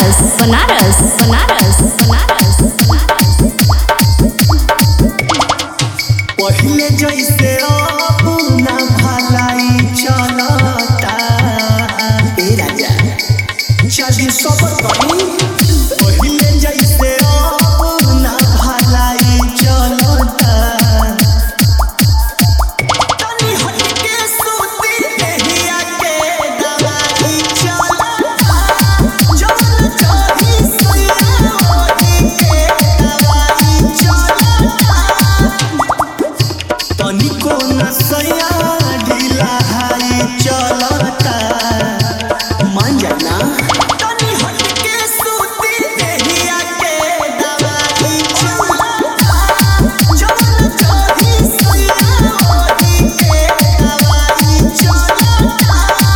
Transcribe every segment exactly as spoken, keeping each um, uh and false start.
बनारस बनारस बनारस बनारस पहिले जैसे अब ना भलाई चलता ए राजा जल्दी सबर करी। पहिले जैसे अब ना भलाई चलता तनी हटके सूती देहिया के दवाई चलता जवन चाही सैया ओही के दवाई चलता तनिको न सैया ढीला हाई चलता मान जाना तनी हटके सूती देहिया के दवाई चलता जवन चाही सैया ओही के दवाई चलता।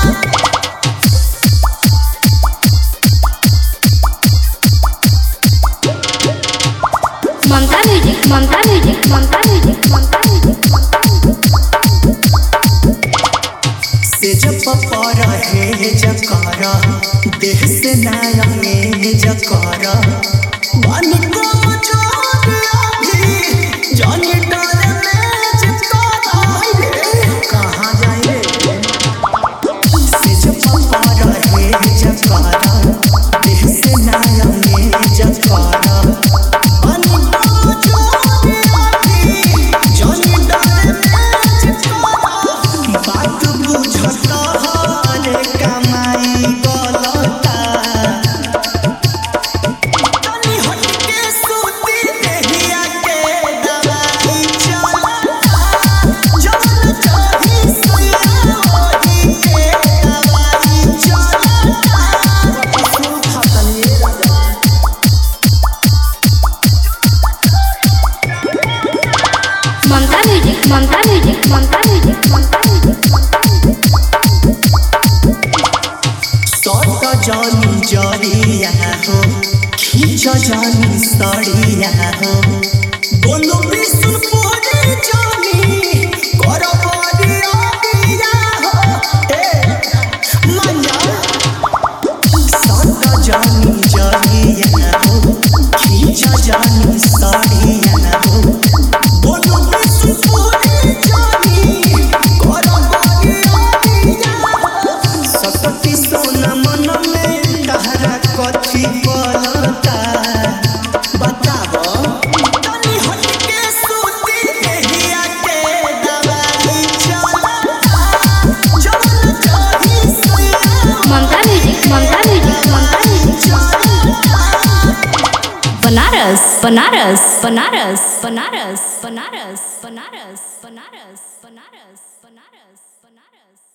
Mamta music Mamta music Mamta music Mamta music से जब पर है जकारा देह से नाया में जकारा मन को छोड़ अभी जानी डर में जकारा कहाँ जाए से जब पर है जकारा देह से नाया में जकारा मन को छोड़ अभी जानी डर में जकारा बात बुझता हरे कमाई गलता तनी हटके सूती देहिया के दवाई चलता जवन चाही सैया ओही के दवाई चलता। Mamta music Mamta music Mamta music Mamta music सट जानी जरिया हो खींच जानी सड़िया हो बोलो विष्णुपुरी जानी कर बरिया दिया हो ए माया सट जानी जरिया हो खींच जानी सड़िया हो बोलो विष्णुपुरी जानी कर बरिया दिया हो सकती सोना मन में कहरा कथी बोलता बताबो तनी हटके सूती देहिया के दवाई चलता जवन चाही सैया Mamta music Mamta music Mamta music चलता। बनारस बनारस बनारस बनारस बनारस बनारस बनारस बनारस बनारस बनारस